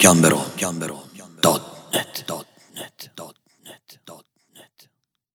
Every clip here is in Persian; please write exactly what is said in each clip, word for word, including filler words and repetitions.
گمبرو گمبرو دات نت دات نت دات نت دات نت.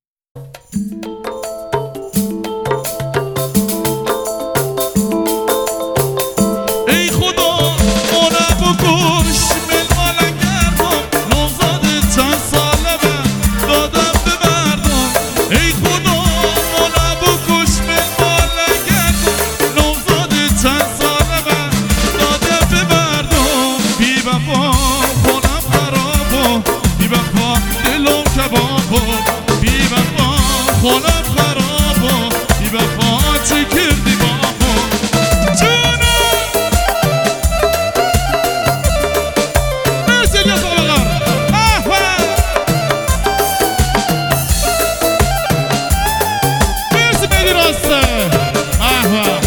ای خدا منو بکش ملمال گردم نوزاد چند ساله من دادم به مردم. ای خدا منو بکش ملمال گردم نوزاد چند ساله من دادم به مردم. بی وفا خونم خرابم بی وفا دلم کبابم بی وفا خونم خرابم بی وفا چی کردی بابم جونم. مرسی الیاس آقاقر مرسی مهدی راسته احوال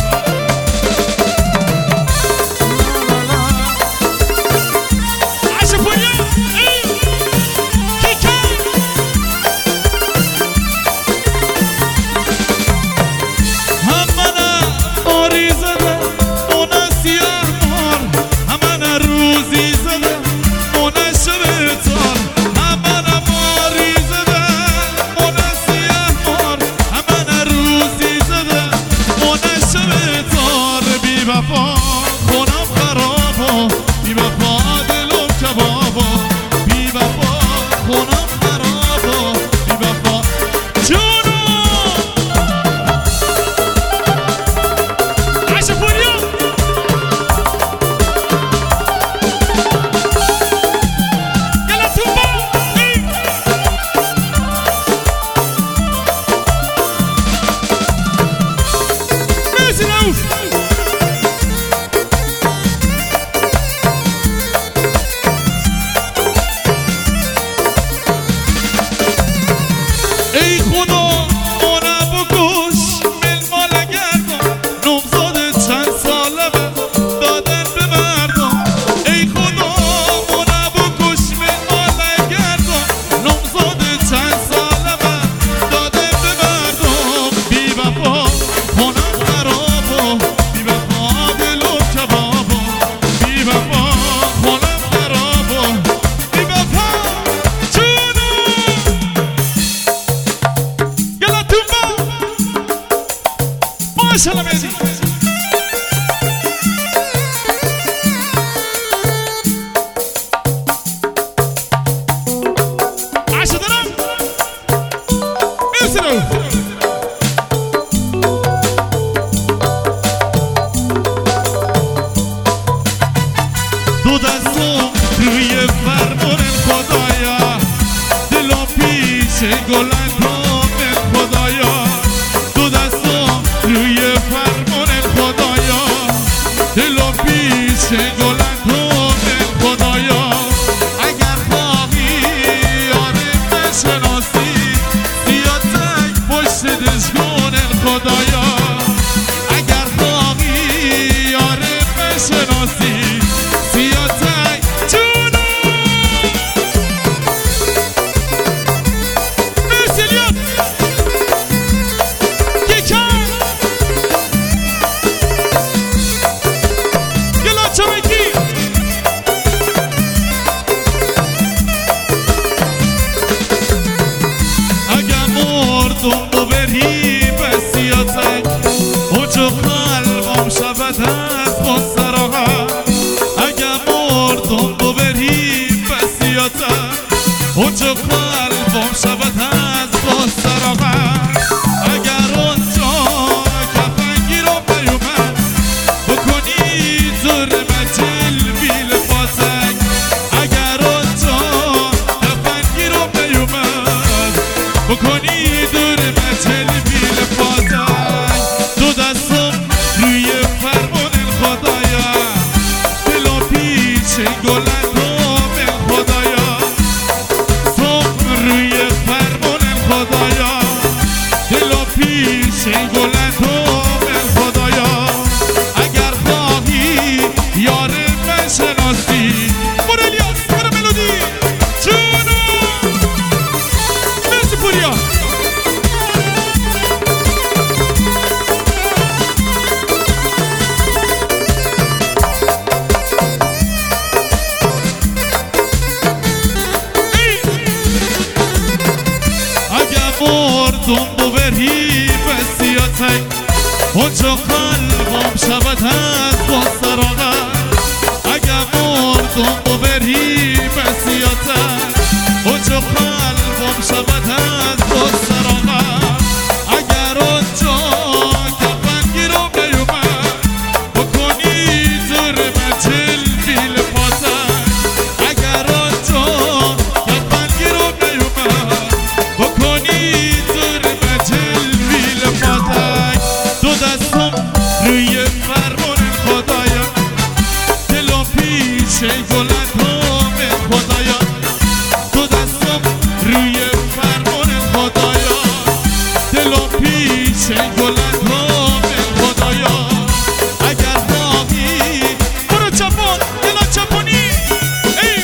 مردم ببری بسیاتی اونجا قلبم شود از با سراغت اگر مردم ببری بسیاتی اونجا قلبم شود از با سراغت اگر اونجا کفنگی رو بیومد بکنی دور مجل بیل پاتن اگر اونجا کفنگی رو بیومد بکنی دور مجل بیل پاتن دو دستم روی فرمان خدایا دلم پیش گلندام خدایا دو دستم روی فرمان خدایا دلم پیش گلندام خدایا اگر باقی برو چپان دلا چپانی ای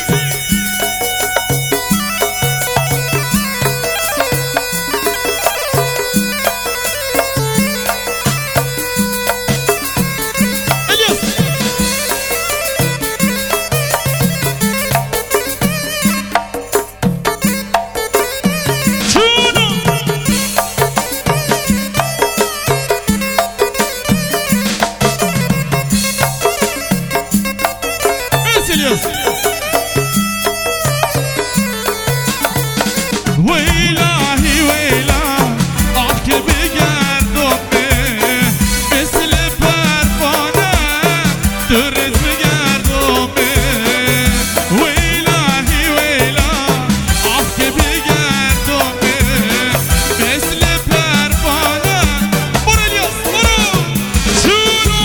الیاس چونو مرسی الیاس ویلاهی ویلا آه که بگردمه مثل پروانه درست بگردمه ویلاهی ویلا آه که بگردمه مثل پروانه برو الیاس برو چونو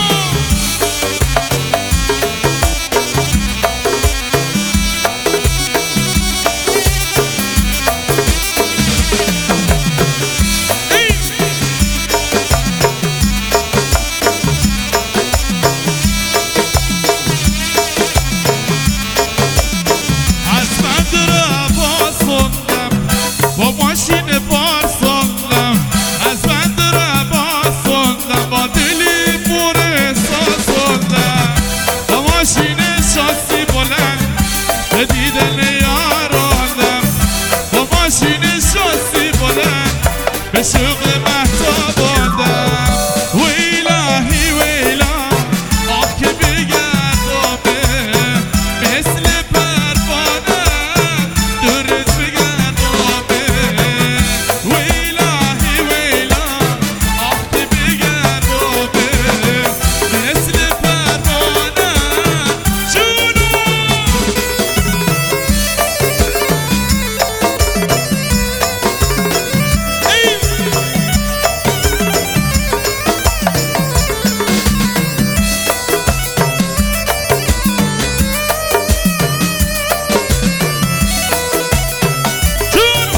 از بند روا سندم با ماشین بار سندم از بند روا سندم با دلی پر احساس سندم با ماشین شاسی بلند به دیدن یاراندم با ماشین شاسی بلند به شغل مهتاباندم ویلاهی ویلا آه که بگردمه مثل پروانه درست بگردمه ویلاهی ویلا آه که بگردمه مثل پروانه جونو ای جونو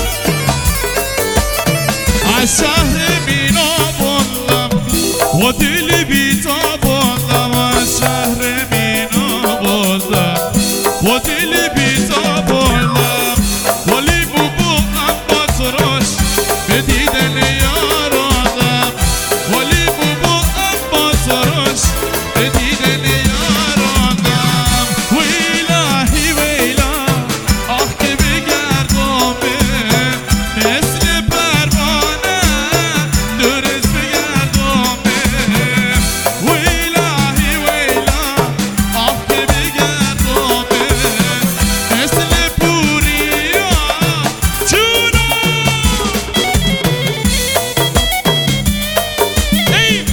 از شهر مینا بندم و دل بیتاباندم از شهر مینا بندم و دل بیتاباندم ولی ببوغم با تراش به دیدن یاراندم ولی ببوغم با تراش به دیدن یاراندم ویلاهی ویلا آه که بگردمه مثل پروانه درست بگردمه ویلاهی ویلا آه که بگردمه مثل پوریا چونو ای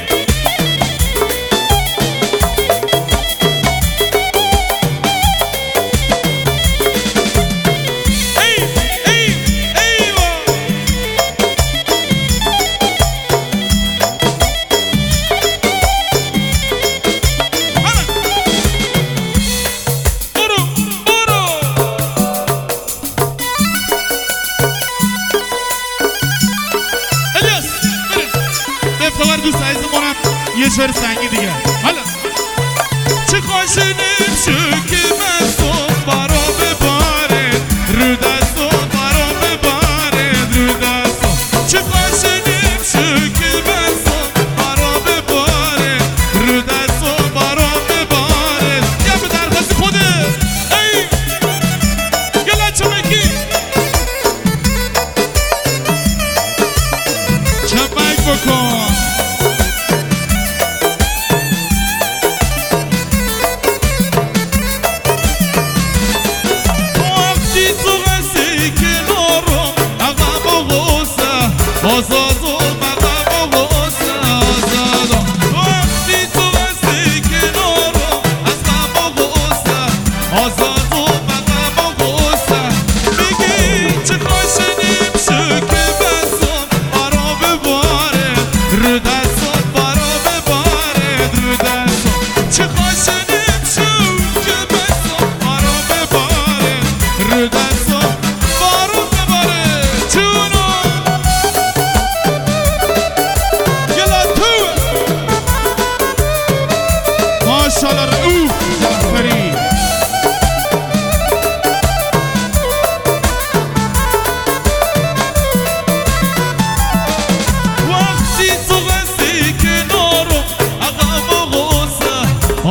ای ای ایوا برو برو الیاس بریم به افتخار دوست عزیزمونم یه شعر سنگی دیگه حالا چه خوشنیم شو که من صبح برا بباره رو دستم برا بباره رو دستم چه خوشنیم شو که من صبح برا بباره رو دستم برا بباره یه به درخواست خوده ای یه لچه بگی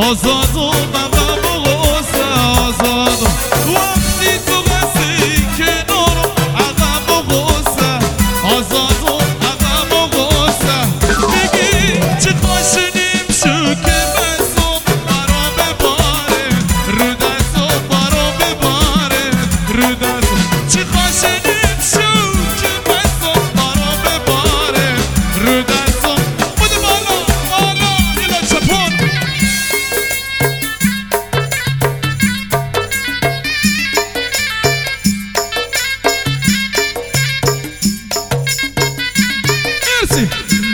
آزاد و مقام و غصه آزاد وقتی تو قصی کنار عقم و غصه آزاد و عقم و غصه میگی چه خوشنیم شو که بسو برا بباره رو دست و برا بباره رو دست چه خوشنیم شو که بسو برا بباره رو دست و بوده بالا بالا ایلا چپون مرسی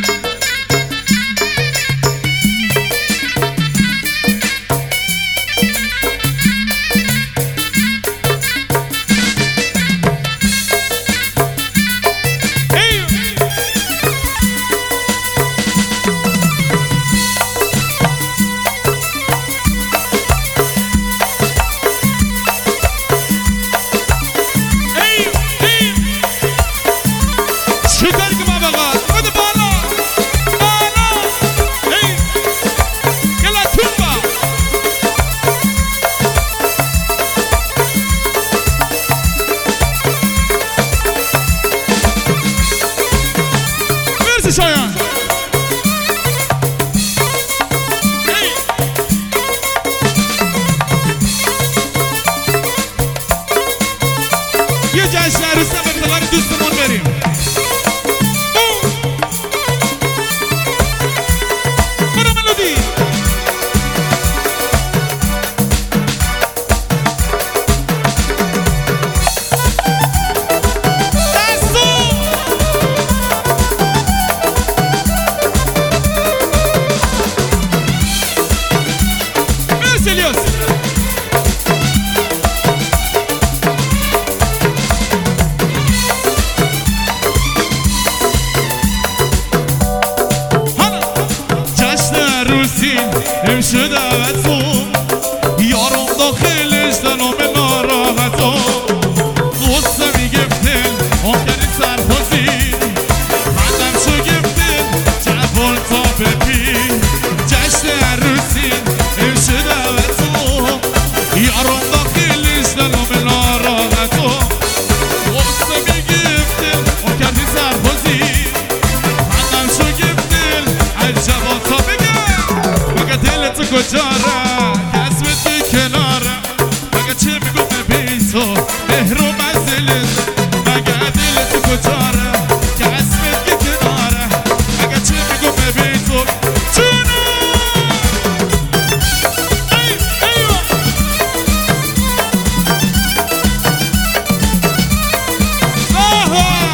شایان یه جشن عروسی به افتخار دوستمون بریم برو ملودی امشه دعوتون یارم داخلش دلم ناراحتم غصه میگفتن آخری سربازی منم شو گفتن جوان تا بپی جشن عروسی امشه دعوتون یارم داخلش دلم ناراحتم غصه میگفتن آخری سربازی منم شو گفتن جوان تا بگم دلت کجاره کسبت کناره مگه چه میگم بیتو مهر و منزلت مگه دلت کجاره کسبت کناره مگه چه میگم بیتو چونو ای ایو آها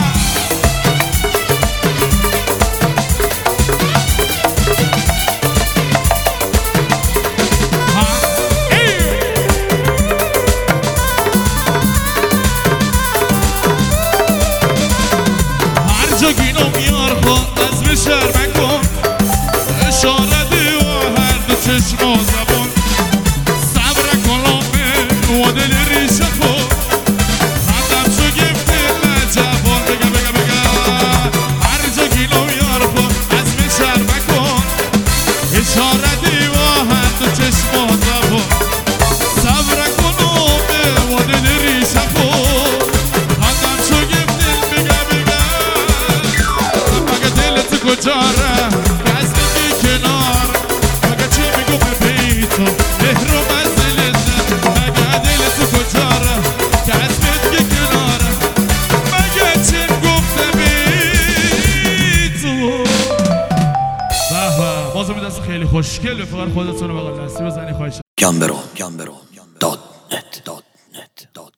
جاگینو میار خود از بشر مکن اشاره دیو هر دو چشم و زبان صبر کلامه و دل ریشه خود خندم شو گفتیم جوان بگه بگه بگه هر جاگینو میار خود از بشر مکن اشاره دیو هر دو چشم و زبان صبر کلامه و دل ریشه خود خندم شو گفتیم بگه بگه کجاره از دیگه کنار مگه چی میگو به بیتو مهر و منزلت مگه دلت کجاره که از دیگه کناره مگه چی گفته بیتو بابا بازم دست خیلی خوشگل فقط خودتون رو بقل دستی بزنی خواهش گمبرو گمبرو داد نت داد نت داد